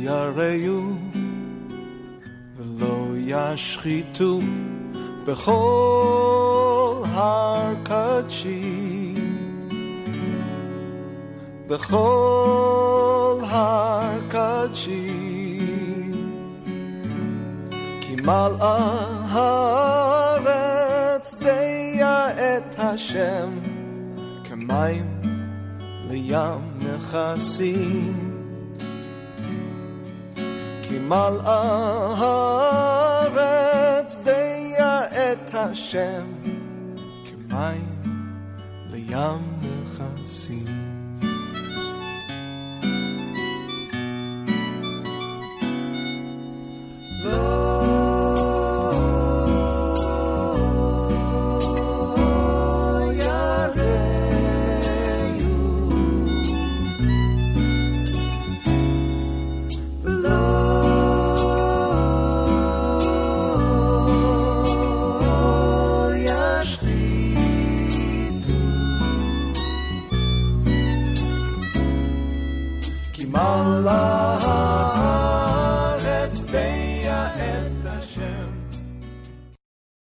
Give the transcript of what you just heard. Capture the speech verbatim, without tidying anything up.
ירעו ולא ישחיתו בכל הר קדשים, בכל הר קדשים, כי מלאה הארץ דיה את השם כמים לים מכסים, כי מלאה הארץ דיה את השם כמים לים מכסים. Allah